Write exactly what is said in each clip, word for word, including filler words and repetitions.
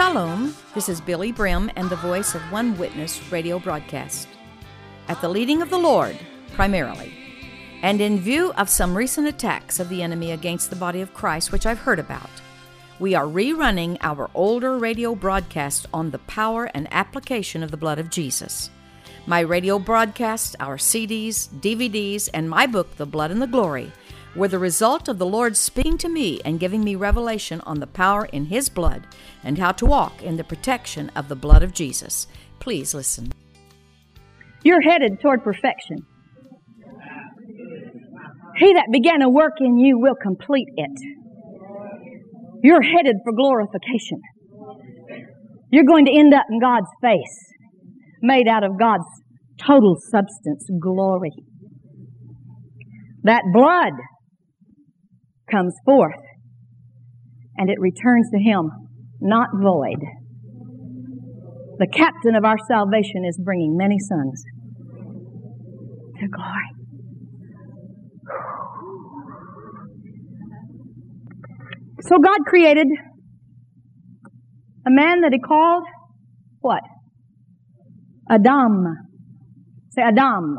Shalom, this is Billy Brim and the voice of One Witness radio broadcast. At the leading of the Lord, primarily, and in view of some recent attacks of the enemy against the body of Christ, which I've heard about, we are rerunning our older radio broadcast on the power and application of the blood of Jesus. My radio broadcasts, our C Ds, D V Ds, and my book, The Blood and the Glory, were the result of the Lord speaking to me and giving me revelation on the power in His blood and how to walk in the protection of the blood of Jesus. Please listen. You're headed toward perfection. He that began a work in you will complete it. You're headed for glorification. You're going to end up in God's face, made out of God's total substance, glory. That blood comes forth, and it returns to Him, not void. The captain of our salvation is bringing many sons to glory. So God created a man that He called what? Adam. Say Adam.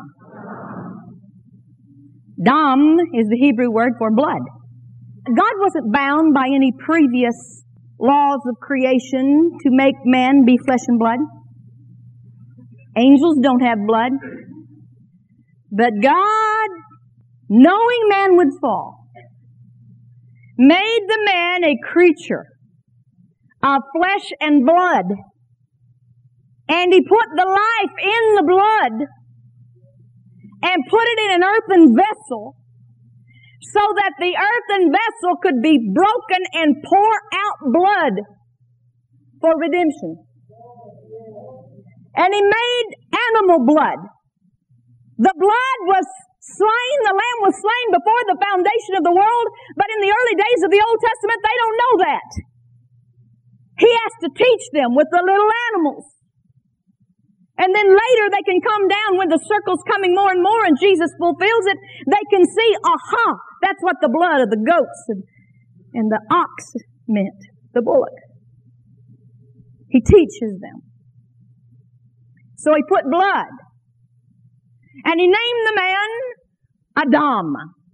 Dam is the Hebrew word for blood. God wasn't bound by any previous laws of creation to make man be flesh and blood. Angels don't have blood. But God, knowing man would fall, made the man a creature of flesh and blood. And He put the life in the blood and put it in an earthen vessel so that the earthen vessel could be broken and pour out blood for redemption. And He made animal blood. The blood was slain, the lamb was slain before the foundation of the world, but in the early days of the Old Testament, they don't know that. He has to teach them with the little animals. And then later they can come down when the circle's coming more and more and Jesus fulfills it. They can see, aha, that's what the blood of the goats and, and the ox meant, the bullock. He teaches them. So He put blood. And He named the man Adam,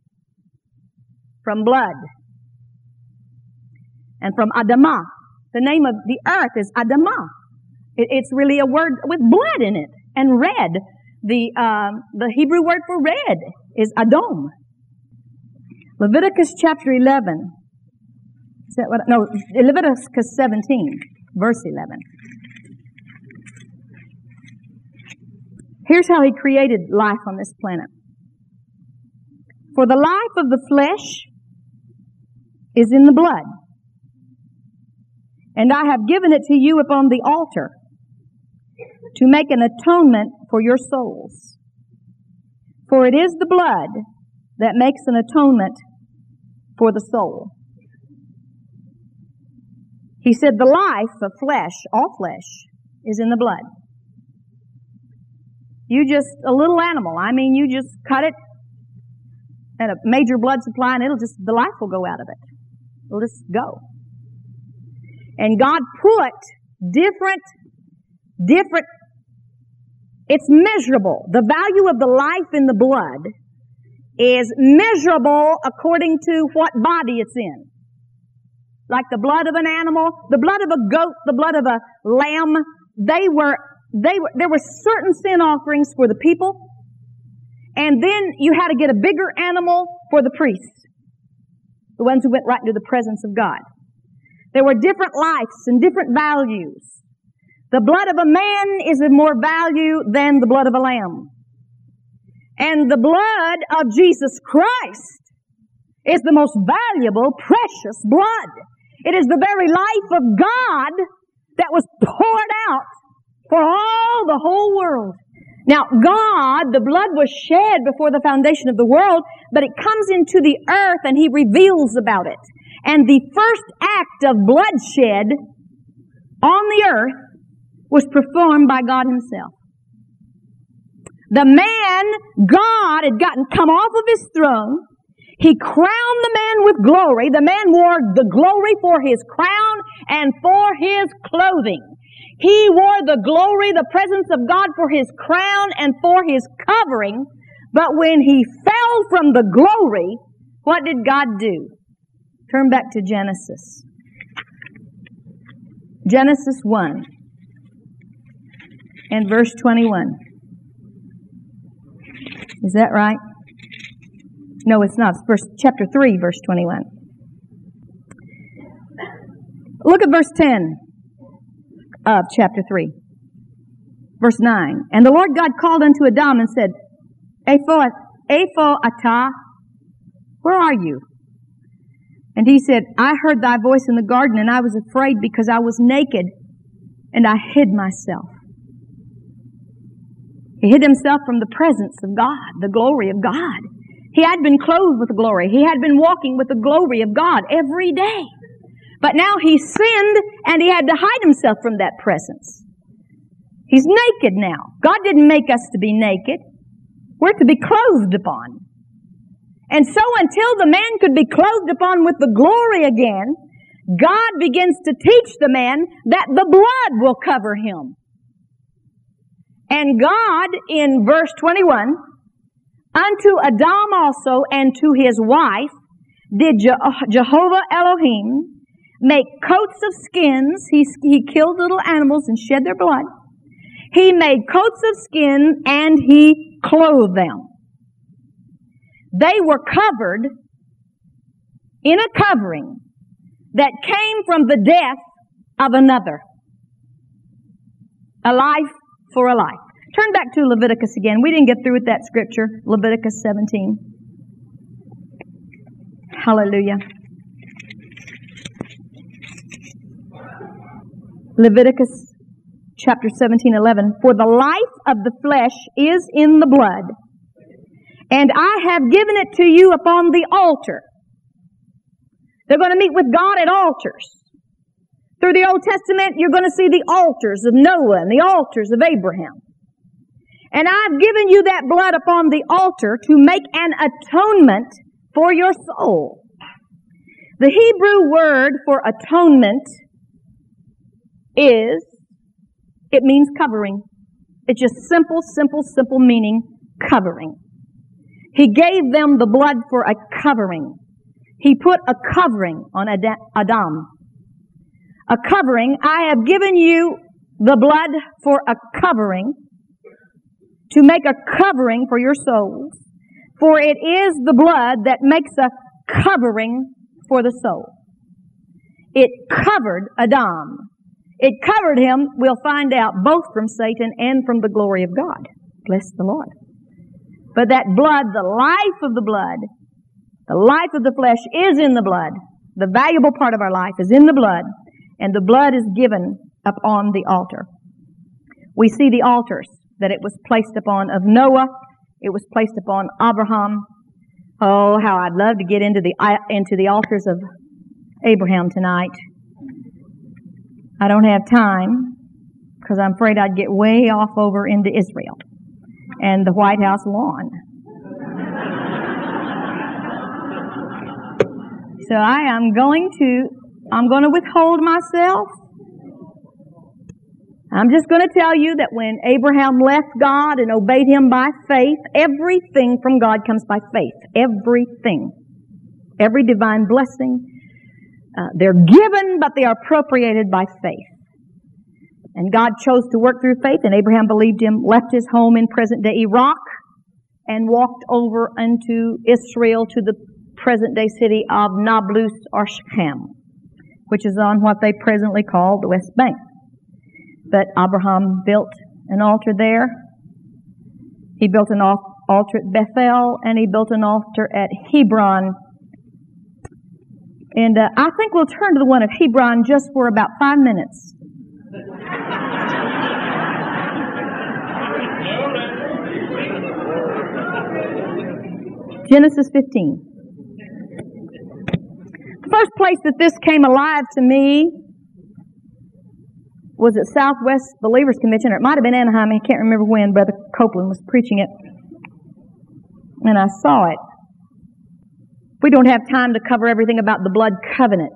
from blood. And from Adamah. The name of the earth is Adamah. It's really a word with blood in it. And red, the uh, the Hebrew word for red is Adom. Leviticus chapter eleven. Is that what? No, Leviticus seventeen, verse eleven. Here's how He created life on this planet. For the life of the flesh is in the blood. And I have given it to you upon the altar to make an atonement for your souls. For it is the blood that makes an atonement for the soul. He said the life of flesh, all flesh, is in the blood. You just, a little animal, I mean, you just cut it at a major blood supply and it'll just, the life will go out of it. It'll just go. And God put different, different, it's measurable. The value of the life in the blood is measurable according to what body it's in. Like the blood of an animal, the blood of a goat, the blood of a lamb, they were, they were, there were certain sin offerings for the people. And then you had to get a bigger animal for the priests. The ones who went right into the presence of God. There were different lives and different values. The blood of a man is of more value than the blood of a lamb. And the blood of Jesus Christ is the most valuable, precious blood. It is the very life of God that was poured out for all the whole world. Now, God, the blood was shed before the foundation of the world, but it comes into the earth and He reveals about it. And the first act of bloodshed on the earth was performed by God Himself. The man, God had gotten come off of His throne. He crowned the man with glory. The man wore the glory for his crown and for his clothing. He wore the glory, the presence of God for his crown and for his covering. But when he fell from the glory, what did God do? Turn back to Genesis. Genesis one and verse twenty-one. Is that right? No, it's not. It's verse, chapter three, verse twenty-one. Look at verse ten of chapter three. Verse nine. And the Lord God called unto Adam and said, Ephah, Ephah atah, where are you? And he said, I heard thy voice in the garden, and I was afraid because I was naked, and I hid myself. He hid himself from the presence of God, the glory of God. He had been clothed with the glory. He had been walking with the glory of God every day. But now he sinned, and he had to hide himself from that presence. He's naked now. God didn't make us to be naked. We're to be clothed upon. And so until the man could be clothed upon with the glory again, God begins to teach the man that the blood will cover him. And God, in verse twenty-one, unto Adam also and to his wife did Je- Jehovah Elohim make coats of skins. He, he killed little animals and shed their blood. He made coats of skin and he clothed them. They were covered in a covering that came from the death of another. A life for a life. Turn back to Leviticus again. We didn't get through with that scripture. Leviticus seventeen. Hallelujah. Leviticus chapter seventeen, eleven. For the life of the flesh is in the blood, and I have given it to you upon the altar. They're going to meet with God at altars. Through the Old Testament, you're going to see the altars of Noah and the altars of Abraham. And I've given you that blood upon the altar to make an atonement for your soul. The Hebrew word for atonement is, it means covering. It's just simple, simple, simple meaning, covering. He gave them the blood for a covering. He put a covering on Adam. A covering. I have given you the blood for a covering, to make a covering for your souls. For it is the blood that makes a covering for the soul. It covered Adam. It covered him, we'll find out, both from Satan and from the glory of God. Bless the Lord. But that blood, the life of the blood, the life of the flesh is in the blood. The valuable part of our life is in the blood, and the blood is given upon the altar. We see the altars that it was placed upon of Noah. It was placed upon Abraham. Oh, how I'd love to get into the into the altars of Abraham tonight. I don't have time because I'm afraid I'd get way off over into Israel and the White House lawn. So I am going to, I'm going to withhold myself. I'm just going to tell you that when Abraham left God and obeyed him by faith, everything from God comes by faith. Everything. Every divine blessing. Uh, they're given, but they are appropriated by faith. And God chose to work through faith, and Abraham believed him, left his home in present-day Iraq, and walked over unto Israel to the present-day city of Nablus or Shechem, which is on what they presently call the West Bank. But Abraham built an altar there. He built an altar at Bethel, and he built an altar at Hebron. And uh, I think we'll turn to the one of Hebron just for about five minutes. Genesis fifteen. The first place that this came alive to me was at Southwest Believers Convention, or it might have been Anaheim, I can't remember when. Brother Copeland was preaching it, and I saw it. We don't have time to cover everything about the blood covenant,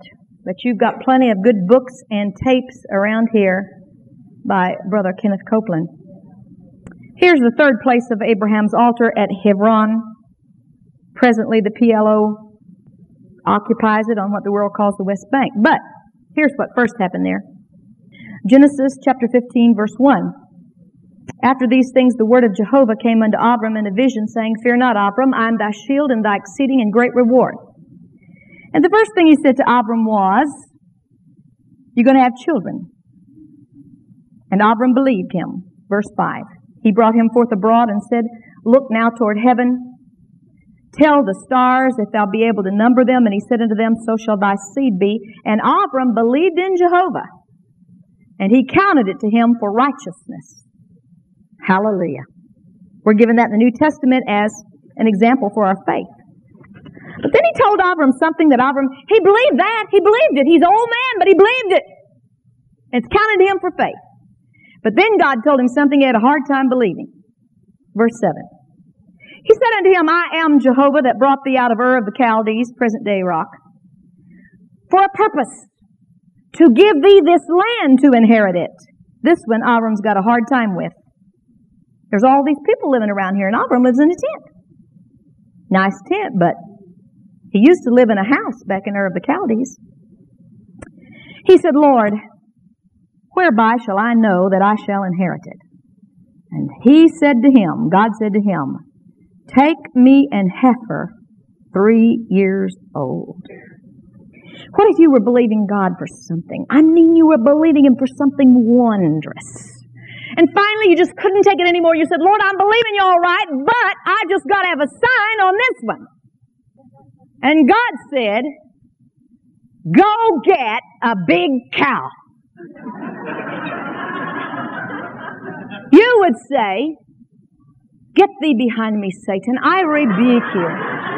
but you've got plenty of good books and tapes around here by Brother Kenneth Copeland. Here's the third place of Abraham's altar at Hebron. Presently, the P L O occupies it on what the world calls the West Bank. But here's what first happened there. Genesis chapter fifteen, verse one. After these things, the word of Jehovah came unto Abram in a vision, saying, Fear not, Abram, I am thy shield and thy exceeding and great reward. And the first thing he said to Abram was, You're going to have children. And Abram believed him. Verse five. He brought him forth abroad and said, Look now toward heaven. Tell the stars if thou be able to number them. And he said unto them, So shall thy seed be. And Abram believed in Jehovah, and he counted it to him for righteousness. Hallelujah. We're given that in the New Testament as an example for our faith. But then he told Abram something that Abram, he believed that. He believed it. He's an old man, but he believed it. It's counted to him for faith. But then God told him something he had a hard time believing. Verse seven. He said unto him, I am Jehovah that brought thee out of Ur of the Chaldees, present day Iraq, for a purpose, to give thee this land to inherit it. This one Abram's got a hard time with. There's all these people living around here, and Abram lives in a tent. Nice tent, but he used to live in a house back in Ur of the Chaldees. He said, Lord, whereby shall I know that I shall inherit it? And he said to him, God said to him, Take me an heifer three years old. What if you were believing God for something? I mean, you were believing Him for something wondrous. And finally, you just couldn't take it anymore. You said, Lord, I'm believing you all right, but I just got to have a sign on this one. And God said, Go get a big cow. You would say, Get thee behind me, Satan. I rebuke you.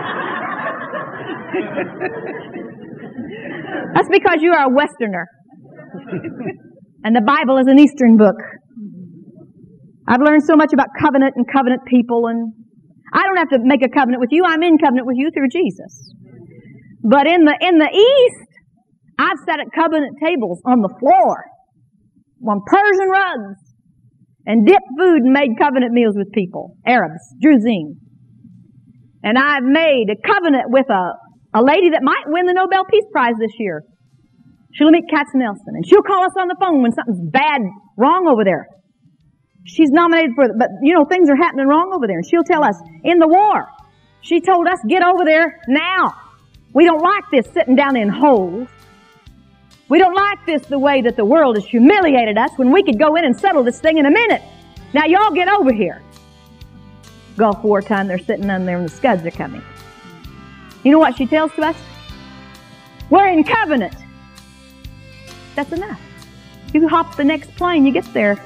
That's because you are a Westerner. And the Bible is an Eastern book. I've learned so much about covenant and covenant people, and I don't have to make a covenant with you. I'm in covenant with you through Jesus. But in the in the East, I've sat at covenant tables on the floor, on Persian rugs, and dipped food and made covenant meals with people, Arabs, Druzim. And I've made a covenant with a, a lady that might win the Nobel Peace Prize this year, Shulamit Katz-Nelson. And she'll call us on the phone when something's bad, wrong over there. She's nominated for it, but, you know, things are happening wrong over there. And she'll tell us, in the war, she told us, get over there now. We don't like this sitting down in holes. We don't like this the way that the world has humiliated us when we could go in and settle this thing in a minute. Now, y'all get over here. Gulf War time, they're sitting down there and the Scuds are coming. You know what she tells to us? We're in covenant. That's enough. You hop the next plane, you get there.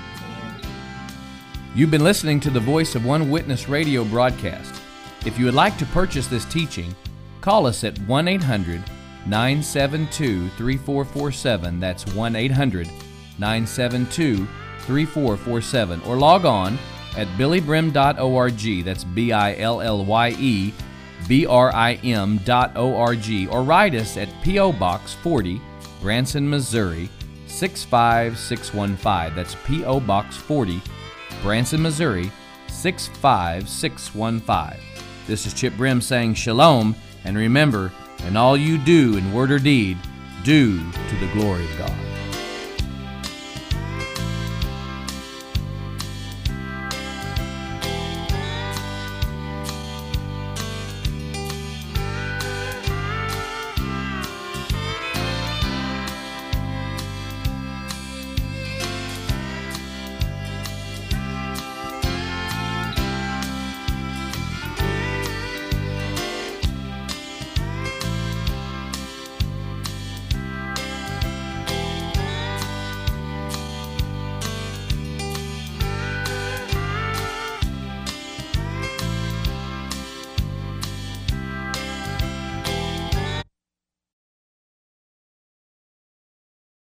You've been listening to the Voice of One Witness radio broadcast. If you would like to purchase this teaching, call us at one eight hundred nine seven two three four four seven. That's one eight hundred nine seven two three four four seven. Or log on at billy brim dot org. That's B I L L Y E B R I M dot O R G. Or write us at P O Box forty, Branson, Missouri, six five six one five. That's P O Box forty, Branson, Missouri, six five six one five. This is Chip Brim saying shalom, and remember, in all you do in word or deed, do to the glory of God.